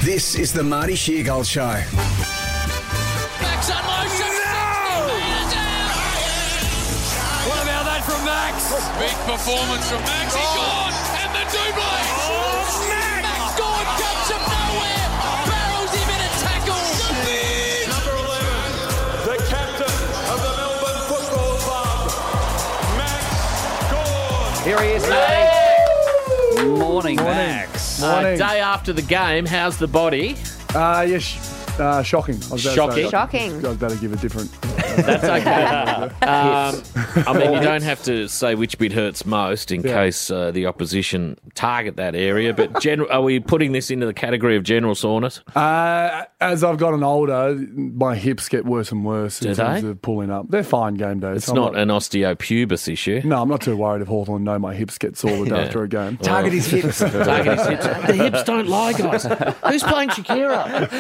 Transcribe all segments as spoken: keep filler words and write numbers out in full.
This is the Marty Sheargold Show. Max unloads. No! What about that from Max? Big performance from Max. He's gone. And the double. Oh, Max! Max Gawn comes from nowhere. Barrels him in a tackle. Number eleven, the captain of the Melbourne Football Club, Max Gawn. Here he is, mate. Morning, Morning. Max. Morning. Uh, day after the game, how's the body? Uh, yes, uh, shocking. I was about to Shocking? say that. Shocking. I was about to give a different. That's okay. um, I mean, you don't have to say which bit hurts most in Yeah. case uh, the opposition target that area, but general, are we putting this into the category of general soreness? Uh, as I've gotten older, my hips get worse and worse Do in terms they? of pulling up. They're fine game days. It's I'm not an osteopubis issue. No, I'm not too worried if Hawthorn know my hips get sore the day Yeah. after a game. Target his hips. Target his hips. The hips don't lie, guys. Who's playing Shakira?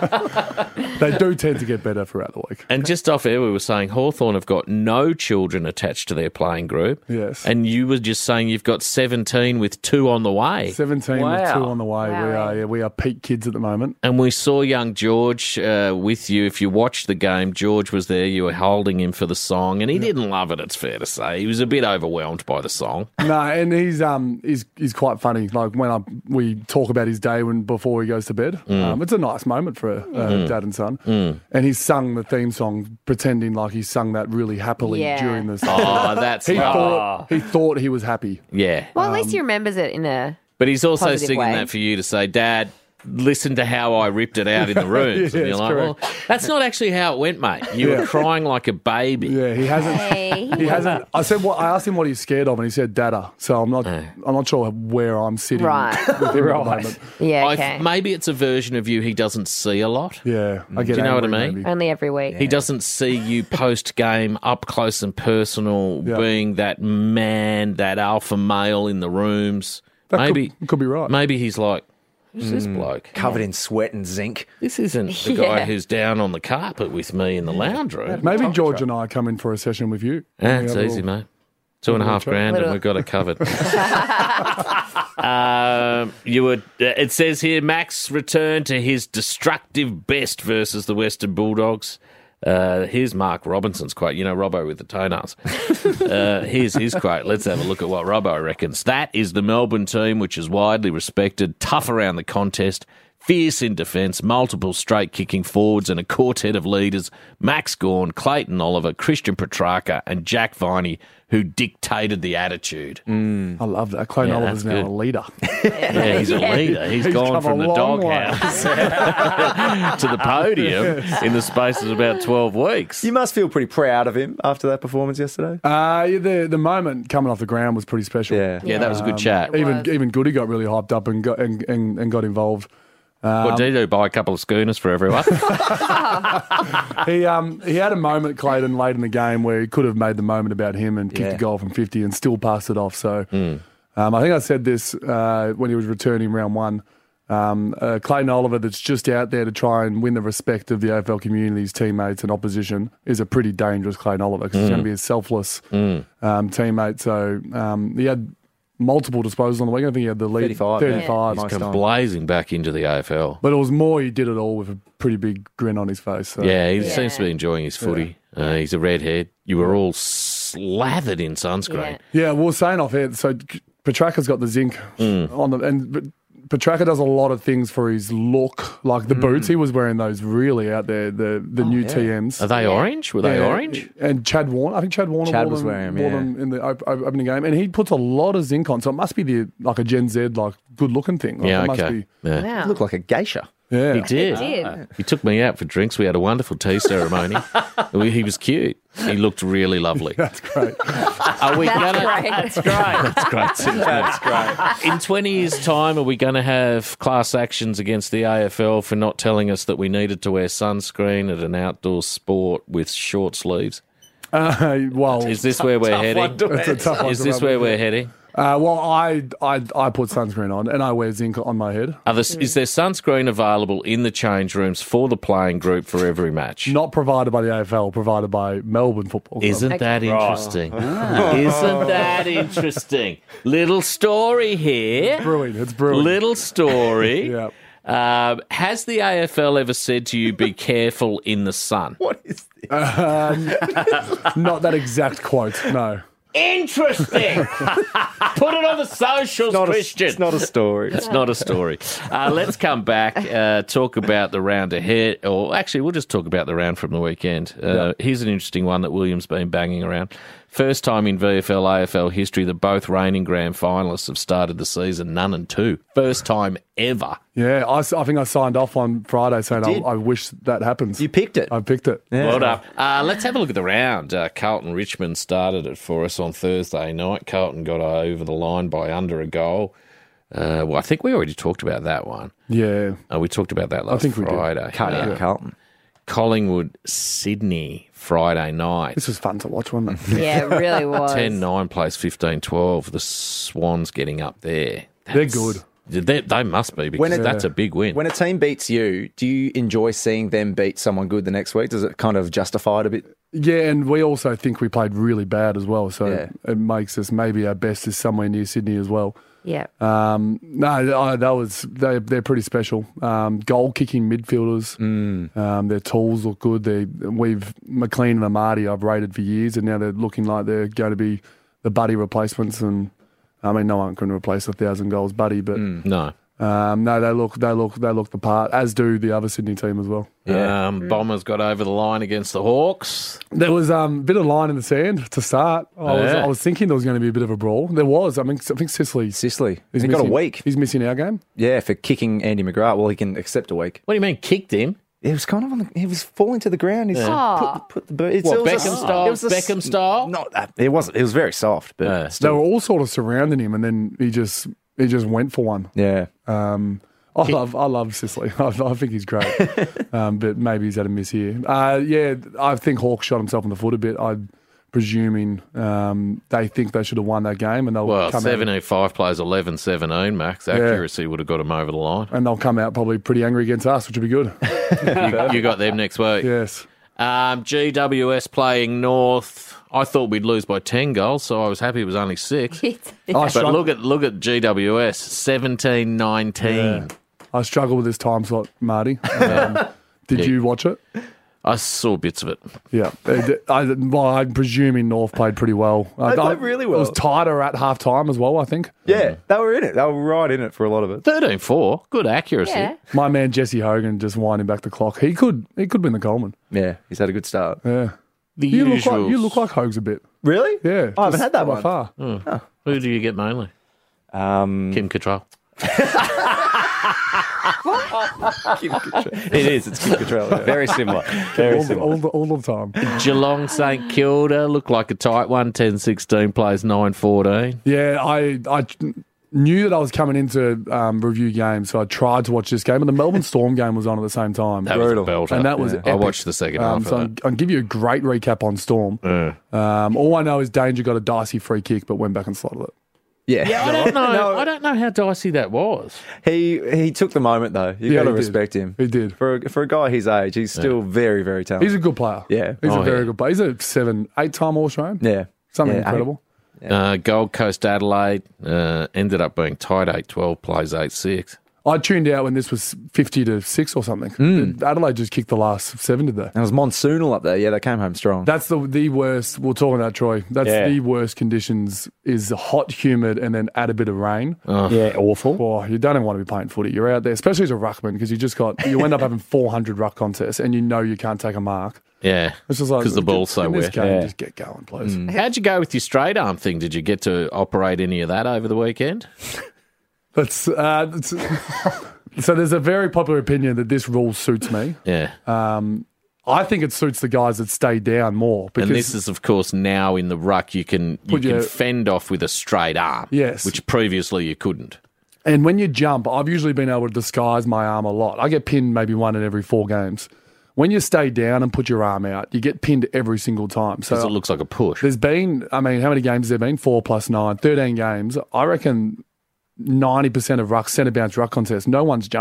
They do tend to get better throughout the week. And just off air, we were saying Hawthorn have got no children attached to their playing group. Yes. And you were just saying you've got seventeen with two on the way. seventeen with Wow. two on the way. Wow. We are yeah, we are peak kids at the moment. And we saw young George uh, with you. If you watched the game, George was there. You were holding him for the song, and he didn't love it, it's fair to say. He was a bit overwhelmed by the song. No, and he's um he's he's quite funny. Like when I, we talk about his day when before he goes to bed, um, it's a nice moment for a, uh, dad and son. And he's sung the theme song, pretending like he sung that really happily Yeah. during the song. Oh, that's he right. thought he thought he was happy. Yeah. Well, at least he remembers it in a. But he's also Positive singing way. that for you to say, Dad, listen to how I ripped it out in the rooms. Yeah, and you're it's like, correct. well, that's not actually how it went, mate. You Yeah. were crying like a baby. Yeah, he hasn't. Hey, He hasn't. I said what I asked him what he's scared of, and he said data. So I'm not. Uh. I'm not sure where I'm sitting Right. with him at the moment. Yeah, I okay. th- maybe it's a version of you he doesn't see a lot. Yeah, I get. Do you know what I angry, mean? maybe. Only every week. He doesn't see you post game up close and personal, Yeah. being that man, that alpha male in the rooms. That maybe could, could be right. maybe he's like, who's this bloke? Covered in sweat and zinc. This isn't the Yeah. guy who's down on the carpet with me in the lounge room. Maybe George and I come in for a session with you. Yeah, We it's have a easy, little- mate. Two and a half Little grand, and Little- we've got it covered. um, you would. It says here, Max returned to his destructive best versus the Western Bulldogs. Uh, here's Mark Robinson's quote. You know, Robbo with the toenails. uh, here's his quote. Let's have a look at what Robbo reckons. That is the Melbourne team, which is widely respected, tough around the contest, fierce in defence, multiple straight kicking forwards, and a quartet of leaders: Max Gawn, Clayton Oliver, Christian Petrarca, and Jack Viney, who dictated the attitude. I love that. Clayton Yeah, Oliver's that's now good. a leader. Yeah, he's a leader. He's, He's gone come from a the long way. doghouse to the podium in the space of about twelve weeks. You must feel pretty proud of him after that performance yesterday. Uh, yeah, the the moment coming off the ground was pretty special. Yeah. Yeah, that was a good chat. It Even was. even Goody got really hyped up and got and, and, and got involved. What did he do? Buy a couple of schooners for everyone? He um he had a moment, Clayton, late in the game where he could have made the moment about him and kicked Yeah. a goal from fifty and still passed it off. So um, I think I said this uh, when he was returning round one. Um, uh, Clayton Oliver, that's just out there to try and win the respect of the A F L community, his teammates and opposition, is a pretty dangerous Clayton Oliver because he's going to be a selfless um, teammate. So um, he had multiple disposals on the weekend. I think he had the lead thirty-five, yeah. thirty-five. Nice Come time. blazing back into the A F L. But it was more he did it all with a pretty big grin on his face. So. Yeah, he Yeah. seems to be enjoying his footy. Uh, he's a redhead. You were all slathered in sunscreen. Yeah. Yeah, we were saying off air, so Petrarca's got the zinc Mm. on the, and but Petrarca does a lot of things for his look, like the boots. He was wearing those really out there, the the new T Ms. Are they orange? Were they Yeah, orange? And Chad Warner, I think Chad Warner Chad wore, was them, wearing 'em, wore yeah. them in the op- op- opening game, and he puts a lot of zinc on, so it must be the like a Gen Z like good looking thing. Like, Yeah, it must okay. be, Yeah. Wow. Looked like a geisha. yeah. He did. did. He took me out for drinks. We had a wonderful tea ceremony. We- he was cute. He looked really lovely. That's great. Are we That's gonna? great. That's great. That's great. That's great. In twenty years' time, are we going to have class actions against the A F L for not telling us that we needed to wear sunscreen at an outdoor sport with short sleeves? Uh, well, Is this where we're heading? it's a tough one Is to this rub where with. we're heading? Uh, well, I, I I put sunscreen on, and I wear zinc on my head. Are there, Is there sunscreen available in the change rooms for the playing group for every match? Not provided by the A F L, provided by Melbourne Football Club. Isn't that interesting? Isn't that interesting? Little story here. brewing? It's brewing. Little story. Yeah. Um, has the A F L ever said to you, be careful in the sun? What is this? Not that exact quote, no. Interesting. Put it on the socials, Not a, Christian. it's not a story. It's not a story. Uh, let's come back, uh, talk about the round ahead. Or actually, we'll just talk about the round from the weekend. Uh, Yeah. Here's an interesting one that William's been banging around. First time in V F L, A F L history that both reigning grand finalists have started the season none and two. First time ever. Yeah, I, s- I think I signed off on Friday saying did? I, I wish that happens. You picked it. I picked it. Yeah. Well done. Uh, let's have a look at the round. Uh, Carlton Richmond started it for us on Thursday night. Carlton got over the line by under a goal. Uh, well, I think we already talked about that one. Yeah. Uh, we talked about that last think we did. Friday. Cut out Uh, Carlton. Collingwood, Sydney, Friday night. This was fun to watch, wasn't it? Yeah, it really was. ten nine plays fifteen twelve. The Swans getting up there. They're That's- good. They, they must be because When it- that's a big win. When a team beats you, do you enjoy seeing them beat someone good the next week? Does it kind of justify it a bit? Yeah, and we also think we played really bad as well, so Yeah. it makes us maybe our best is somewhere near Sydney as well. Yeah. Um, no, I, that was they. They're pretty special. Um, goal kicking midfielders. Mm. Um, their tools look good. They we've McLean and Amati I've rated for years, and now they're looking like they're going to be the Buddy replacements. And I mean, no one can replace a thousand goals Buddy, but no. um, no, they look they look they look the part. As do the other Sydney team as well. Um, Bombers got over the line against the Hawks. There was um, a bit of line in the sand to start. I was, Yeah. I was thinking there was going to be a bit of a brawl. There was. I mean, I think Sicily. Sicily. He's He got a missing- week. He's missing our game. Yeah, for kicking Andy McGrath. Well, he can accept a week. What do you mean, kicked him? It was kind of on the. He was falling to the ground. He's Yeah. put, the, put the bird. It's, What, it was a- Beckham style? it was a s- Beckham style? Not that. It wasn't. It was very soft, but Yeah. They still. were all sort of surrounding him, and then he just he just went for one. Yeah. Um, I love I love Sicily. I, I think he's great, um, but maybe he's had a miss here. Uh, yeah, I think Hawks shot himself in the foot a bit. I'm presuming um, they think they should have won that game, and they'll Well, come out, seventeen five plays eleven seventeen, Max. Accuracy would have got him over the line. and they'll come out probably pretty angry against us, which would be good. you, you got them next week. Yes. Um, G W S playing North. I thought we'd lose by ten goals, so I was happy it was only six. I But struggle, look at look at G W S, seventeen nineteen. I struggle with this time slot, Marty. Um, did Yeah. you watch it? I saw bits of it. Yeah. They- I, well, I'm presuming North played pretty well. They played really well. It was tighter at half time as well, I think. Yeah, they were in it. They were right in it for a lot of it. thirteen four. Good accuracy. Yeah. My man Jesse Hogan just winding back the clock. He could he could win the Coleman. Yeah, he's had a good start. Yeah. The You look, usual. like, you look like Hogs a bit. Really? Yeah. I haven't just had that by one. far. Who do you get mainly? Um, Kim Cattrall. it is. It's Kim Cattrall. Yeah. Very similar. Very All, the, similar. all, the, all the time. Geelong St Kilda looked like a tight one. ten sixteen plays nine fourteen. Yeah, I I knew that I was coming into um, review games, so I tried to watch this game. And the Melbourne Storm game was on at the same time. That was a Brutal. belter. And that was I epic. watched the second Um, half so of I'll, that. I'll give you a great recap on Storm. Yeah. Um, all I know is Danger got a dicey free kick, but went back and slotted it. Yeah. Yeah, I don't know. No, I don't know how dicey that was. He he took the moment though. You Yeah, got to he did. respect him. He did. For a, for a guy his age, he's still very very talented. He's a good player. Yeah. He's Oh, a very yeah. good player. He's a seven, eight time All Australian. yeah. Something Yeah, incredible. Uh, Gold Coast Adelaide uh, ended up being tight eight twelve, plays eight six. I tuned out when this was fifty to six or something. Hmm. Adelaide just kicked the last seven, did they? It was monsoonal up there. Yeah, they came home strong. That's the the worst. We'll talk about Troy. That's Yeah. the worst conditions. Is hot, humid, and then add a bit of rain. yeah, awful. Oh, you don't even want to be playing footy. You're out there, especially as a ruckman, because you just got you end up having four hundred ruck contests, and you know you can't take a mark. Yeah, It's just like because the ball's so in this wet. game, Yeah. just get going, please. How'd you go with your straight arm thing? Did you get to operate any of that over the weekend? That's, uh, that's so. There's a very popular opinion that this rule suits me. Yeah. I think it suits the guys that stay down more because And this is, of course, now in the ruck you can you Put can your- fend off with a straight arm. Yes. Which previously you couldn't. And when you jump, I've usually been able to disguise my arm a lot. I get pinned maybe one in every four games. When you stay down and put your arm out, you get pinned every single time. Because So it looks like a push. there's been, I mean, how many games has there been? Four plus nine, thirteen games. I reckon ninety percent of ruck, centre bounce ruck contests, no one's jumped.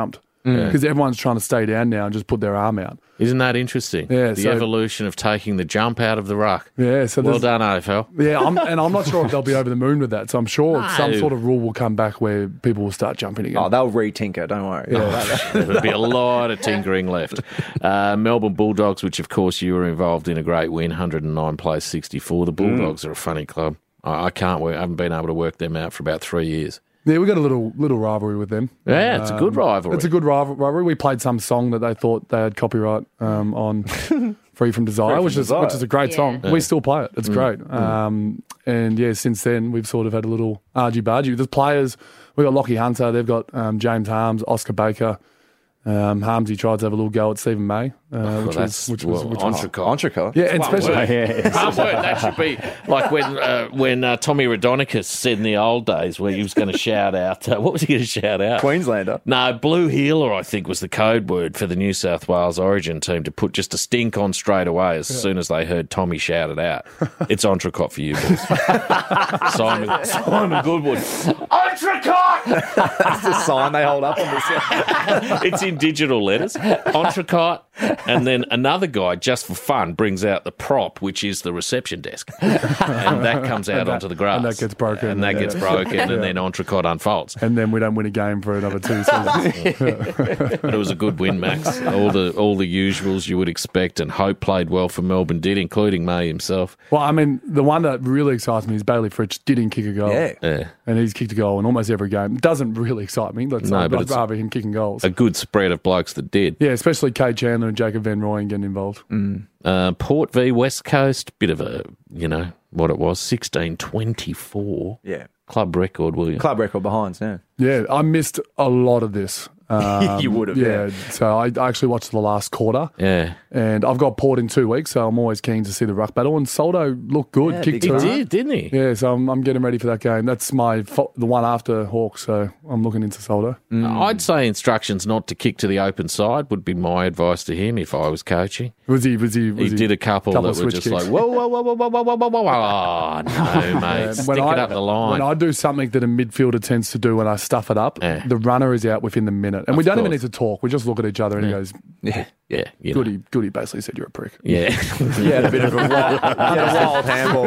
because everyone's trying to stay down now and just put their arm out. Isn't that interesting? Yeah, the so- evolution of taking the jump out of the ruck. Yeah, so Well there's- done, A F L. Yeah, I'm, and I'm not sure if they'll be over the moon with that. So I'm sure No. some sort of rule will come back where people will start jumping again. Oh, they'll re-tinker, don't worry. There'll be a lot of tinkering left. Uh, Melbourne Bulldogs, which of course you were involved in a great win, one hundred nine plays sixty-four. The Bulldogs are a funny club. I, I can't work. I haven't been able to work them out for about three years. Yeah, we got a little little rivalry with them. Yeah, it's a good rivalry. It's a good rival- rivalry. We played some song that they thought they had copyright um, on, "Free from Desire," Free which from is Desire. which is a great Yeah. song. Yeah. We still play it. It's Mm. great. Um, and yeah, since then we've sort of had a little argy bargy. There's players. We've got Lockie Hunter. They've got um, James Harms, Oscar Baker. Um, Harmsy tried to have a little go at Stephen May, uh, Well, which, that's was, which was well, which was Entrecot. Entrecot. yeah, and One especially word. One word. That should be like when uh, when uh, Tommy Radonicus said in the old days where he was going to shout out. Uh, what was he going to shout out? Queenslander. No, blue healer, I think, was the code word for the New South Wales Origin team to put just a stink on straight away as soon as they heard Tommy shout it out. It's Entrecot for you, boys. Simon, Simon Goodwood. Entrecot! That's the sign they hold up on this. It's in digital letters. Entrecot. And then another guy, just for fun, brings out the prop, which is the reception desk. And that comes out And that- onto the grass. and that gets broken. And that Yeah. gets broken, and then Entrecot unfolds. and then we don't win a game for another two seasons. But it was a good win, Max. All the all the usuals you would expect, and Hope played well for Melbourne did, including May himself. Well, I mean, the one that really excites me is Bailey Fritsch didn't kick a goal. Yeah. Yeah. And he's kicked a goal in almost every game. Doesn't really excite me. Let's No, I'd, but I'd it's- rather him kicking goals. A good spread of blokes that did. Yeah, especially Kate Chandler and Jacob Van Rooyen getting involved. Uh, Port v West Coast, bit of a, you know, what it was, sixteen twenty-four. Yeah. Club record, will you? Club record behinds, yeah. Yeah, I missed a lot of this. Um, You would have, yeah. yeah. So I, I actually watched the last quarter. Yeah. And I've got Port in two weeks, so I'm always keen to see the ruck battle. And Soldo looked good, Yeah, kicked big He two. did, didn't he? Yeah, so I'm, I'm getting ready for that game. That's my fo- the one after Hawks, so I'm looking into Soldo. I'd say instructions not to kick to the open side would be my advice to him if I was coaching. Was he? Was he? Was He did a couple, couple that of were switch just kicks. like, whoa, whoa, whoa, whoa, whoa, whoa, whoa, whoa, whoa. Oh, no, mate. Stick When it I- up the line. When I do something that a midfielder tends to do when I stuff it up, Yeah. the runner is out within the minute. And we don't even course. need to talk. We just look at each other and he goes, Yeah. yeah, you know. Goody, Goody basically said you're a prick. Yeah. You had a bit of a wild, you had a wild handball.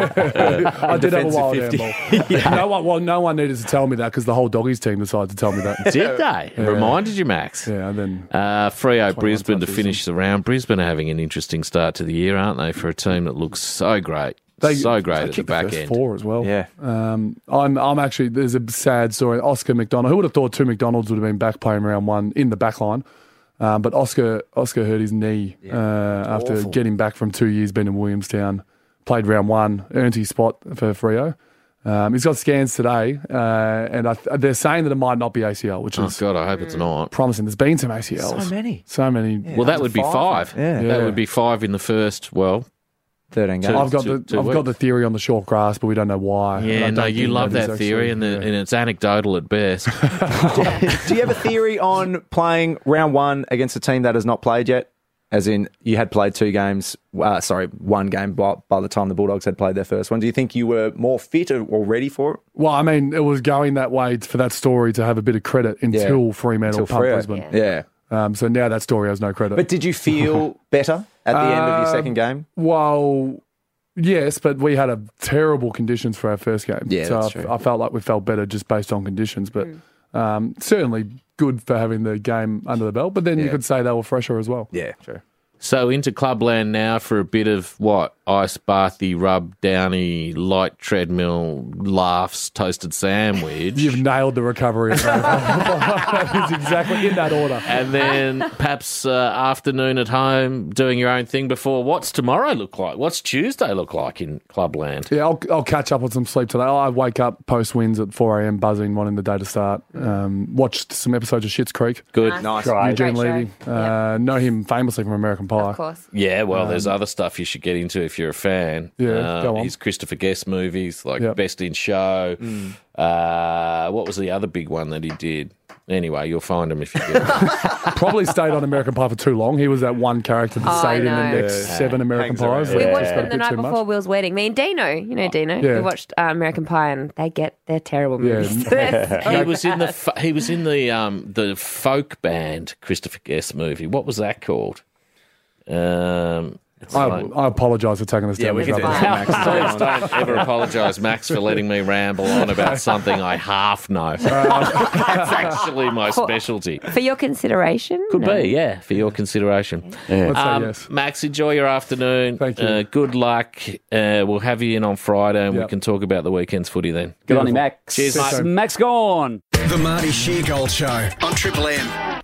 I did have a defensive wild fifty. handball. no one, well, no one needed to tell me that because the whole doggies team decided to tell me that. Did they? Reminded you, Max? Yeah, and then Uh, Freo Brisbane to touches. finish the round. Brisbane are having an interesting start to the year, aren't they, for a team that looks so great. they so great they at the kicked back first end. four as well. Yeah. Um, I'm, I'm actually, there's a sad story. Oscar McDonald, who would have thought two McDonalds would have been back playing round one in the back line? Um, but Oscar Oscar hurt his knee uh, after awful. getting back from two years being in Williamstown. Played round one, earned his spot for Freo. Um, he's got scans today, uh, and I, they're saying that it might not be A C L, which Oh, is God, I hope it's not. promising. There's been some A C Ls. So many. So many. Well, that would be five. five. Yeah. That Yeah. would be five in the first, well, thirteen games. I've got two- the two I've got weeks. the theory on the short grass, but we don't know why. And I yeah, don't no, you think love is that theory, actually- and, the, yeah. and it's anecdotal at best. Do you have a theory on playing round one against a team that has not played yet? As in, you had played two games, uh, sorry, one game by, by the time the Bulldogs had played their first one. Do you think you were more fit or, or ready for it? Well, I mean, it was going that way for that story to have a bit of credit until Yeah. Fremantle Until pumped Freo. Brisbane. Yeah. Um, so now that story has no credit. But did you feel better at the end of your Um, second game? Well, yes, but we had a terrible conditions for our first game. Yeah, so that's I, true. I felt like we felt better just based on conditions. But um, certainly good for having the game under the belt. But then you Yeah. could say they were fresher as well. Yeah, true. So into Clubland now for a bit of what? Ice bathy, rub downy, light treadmill, laughs, toasted sandwich. You've nailed the recovery. That is exactly in that order. and then perhaps uh, afternoon at home doing your own thing before. What's tomorrow look like? What's Tuesday look like in Clubland? Yeah, I'll, I'll catch up on some sleep today. I wake up post wins at four a.m. buzzing, wanting the day to start. Um, watched some episodes of Schitt's Creek. Good. Nice. Eugene Great Levy. show. Uh, Know him famously from American Pie. Of course. Yeah, well, there's other stuff you should get into if you're a fan. Yeah, uh, go on. His Christopher Guest movies, like Yep. Best in Show. Uh, what was the other big one that he did? Anyway, you'll find him if you get him. Probably stayed on American Pie for too long. He was that one character that Oh, stayed in the I know. next Yeah. seven American Hangs around. Pies. We That watched just got them a the bit night too much. before Will's wedding. Me and Dino, you know Dino. Yeah. We watched uh, American Pie, and they get they're terrible Yeah. movies. he was in the fo- he was in the um the folk band Christopher Guest movie. What was that called? Um, it's I, like- I apologise for taking us Yeah, down we this can do rabbit that. hole. Max. Please don't ever apologise, Max, for letting me ramble on about something I half know. That's actually my specialty. For your consideration, Could No. be, yeah, for your consideration. Let's say Um, yes. Max, enjoy your afternoon. Thank you. Uh, good luck. Uh, we'll have you in on Friday, and we Yep. can talk about the weekend's footy then. Good on you, Max. Cheers, mate. Max gone. The Marty Sheargold Show on Triple M.